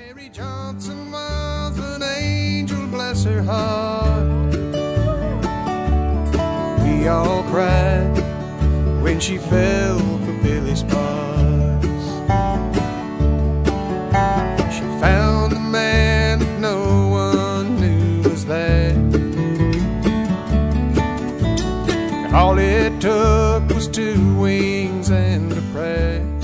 Mary Johnson was an angel, bless her heart. We all cried when she fell for Billy's parts. She found a man that no one knew was there. All it took was 2 wings and a prayer.